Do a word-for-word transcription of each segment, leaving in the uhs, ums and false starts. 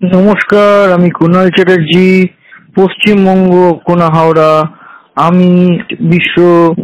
নমস্কার, আমি কুণাল চ্যাটার্জি, পশ্চিমবঙ্গ, কোনা হাওড়া। আমি বিশ্ব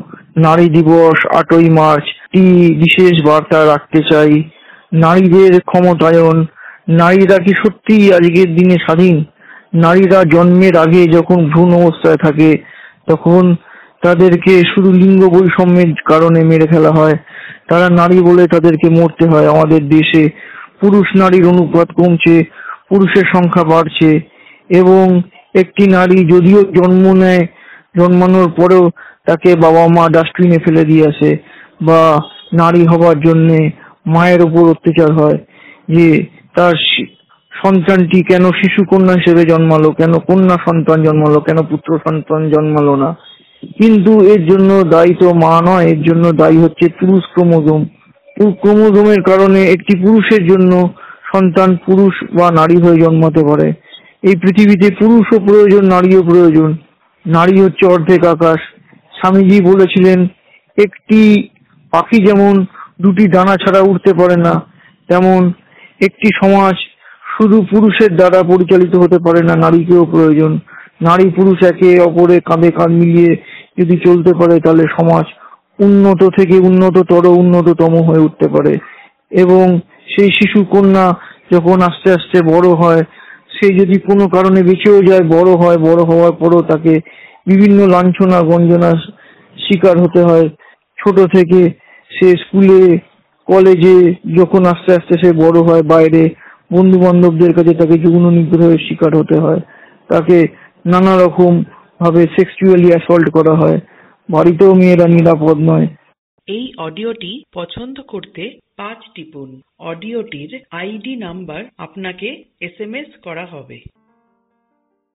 নারী দিবস আটই মার্চ একটি বিশেষ বার্তা রাখতে চাই। নারীদের ক্ষমতায়ন। নারীরা কি সত্যিই আজকের দিনে স্বাধীন? নারীরা জন্মের আগে যখন ভ্রূণ অবস্থায় থাকে তখন তাদেরকে শুধু লিঙ্গ বৈষম্যের কারণে মেরে ফেলা হয়। তারা নারী বলে তাদেরকে মরতে হয়। আমাদের দেশে পুরুষ নারীর অনুপাত কমছে, পুরুষের সংখ্যা বাড়ছে এবং একটি নারী যদিও জন্ম নেয়, জন্মানোর পরেও তাকে বাবা মা ডাস্টবিনে ফেলে দিয়ে আসে, বা নারী হবার জন্যে মায়ের ওপর অত্যাচার হয় যে তার শি- সন্তানটি কেন শিশু কন্যা হিসেবে জন্মালো, কেন কন্যা সন্তান জন্মালো, কেন পুত্র সন্তান জন্মালো না। কিন্তু এর জন্য দায়ী তো মা নয়, এর জন্য দায়ী হচ্ছে পুরুষ ক্রোমোজোম। ক্রোমোজোমের কারণে একটি পুরুষের জন্য সন্তান পুরুষ বা নারী হয়ে জন্মাতে পারে। এই পৃথিবীতে পুরুষও প্রয়োজন, নারীও প্রয়োজন। নারী হচ্ছে অর্ধেক আকাশ। স্বামীজি বলেছিলেন, একটি পাখি যেমন দুটি ডানা ছাড়া উড়তে পারে না, তেমন একটি সমাজ শুধু পুরুষের দ্বারা পরিচালিত হতে পারে না, নারীকেও প্রয়োজন। নারী পুরুষ একে অপরে কাঁধে কাঁধ মিলিয়ে যদি চলতে পারে তাহলে সমাজ উন্নত থেকে উন্নততর উন্নততম হয়ে উঠতে পারে। এবং সেই শিশু কন্যা যখন আস্তে আস্তে বড় হয়, সে যদি কোনো কারণে বেঁচেও যায়, বড় হয়, বড় হওয়ার পরও তাকে বিভিন্ন লাঞ্ছনা গঞ্জনার শিকার হতে হয়। ছোট থেকে সে স্কুলে, কলেজে, যখন আস্তে আস্তে সে বড় হয়, বাইরে বন্ধু বান্ধবদের কাছে তাকে যৌন নিগ্রহের শিকার হতে হয়। তাকে নানা রকম ভাবে সেক্সুয়ালি অ্যাসল্ট করা হয়। বাড়িতেও মেয়েরা নিরাপদ নয়। এই অডিওটি পছন্দ করতে পাঁচ টিপুন। অডিওটির আইডি নাম্বার আপনাকে এসএমএস করা হবে।